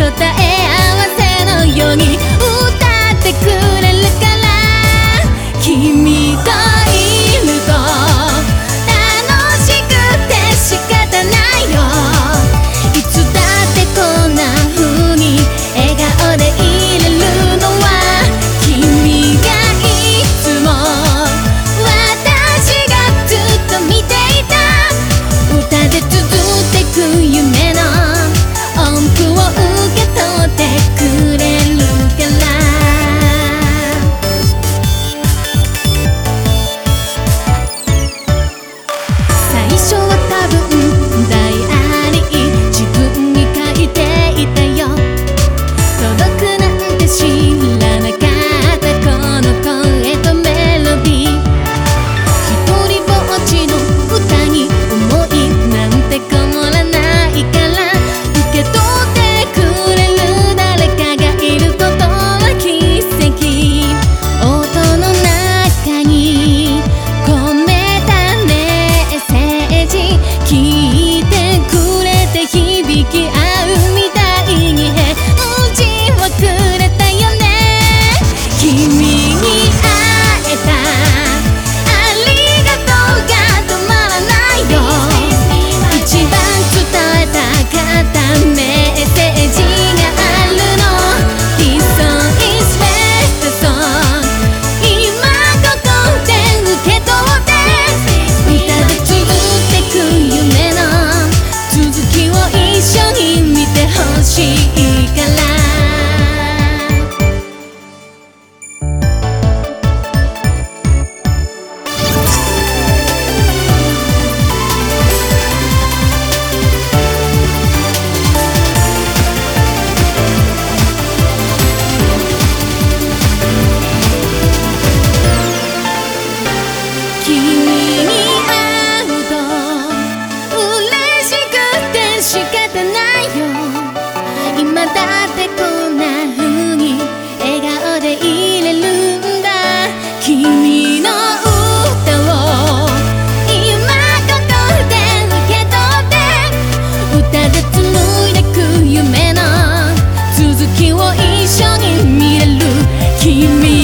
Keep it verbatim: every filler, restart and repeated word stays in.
答え合わせのように歌ってくれるから君といると楽しくて仕方ないよいつだってこんな風に笑顔でいれるのは君がいつも私がずっと見ていた歌で綴ってく夢の音符を受け取ってくれるから最初は多分ダイアリー自分に書いていたよ届くなんて知らなかったこの声とメロディー一人ぼっちの歌に思いなんてこもらないから受け取ってくれる誰かがいることは奇跡音の中に込めたメッセージ聞いてくれて響き合うみたいに返事をくれたよね君に会えたありがとうが止まらないよ一番伝えたかったメッセージがあるの This song is best song 今ここで受け取って歌で綴ってく夢の続きを一緒に見てほしいから君に会うと嬉しくて仕方ないよ今だってこんな風に笑顔でいれるんだ君の歌を今ここで受け取って歌で紡いでく夢の続きを一緒に見れる君